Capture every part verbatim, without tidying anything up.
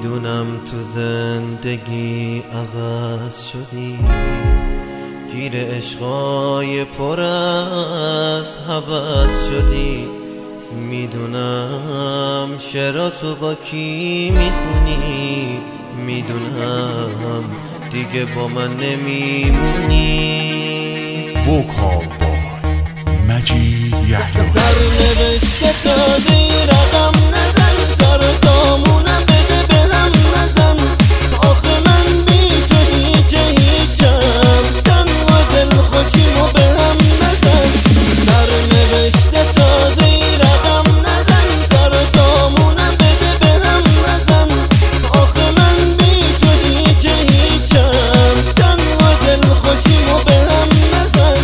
میدونم تو زندگی عوض شدی، گیر عشقای پر از هوس شدی. میدونم شعراتو با کی میخونی، میدونم دیگه با من نمیمونی. وکال بای مجید یحیی. سر نوشته تازه رقم نزن، سر سامونم بده بهم نزن. آخه من بی تو هیچ هیچم، تنها دل خوشیمو بهم نزن. سر نوشته تازه رقم نزن، سر سامونم بده بهم نزن. آخه من بی تو هیچ هیچم، تنها دل خوشیمو بهم نزن.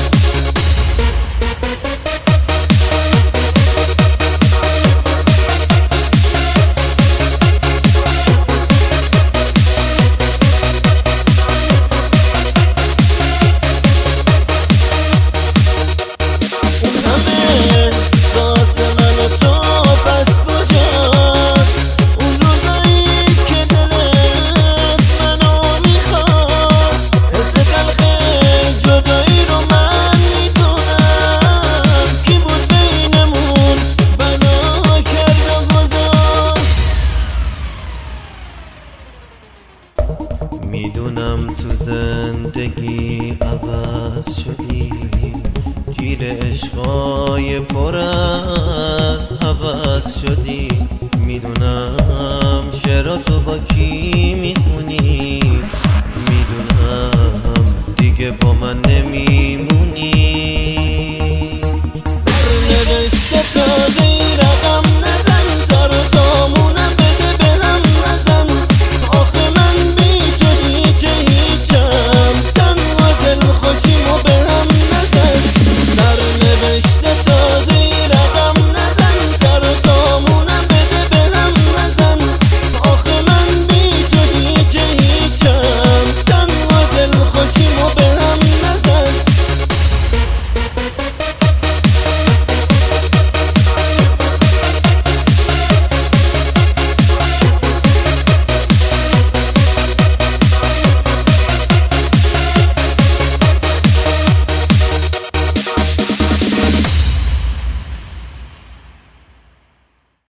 میدونم تو زندگی عوض شدی، گیر عشقای پر از هوس شدی. میدونم شعراتو با کی میخونی، میدونم دیگه با من نمی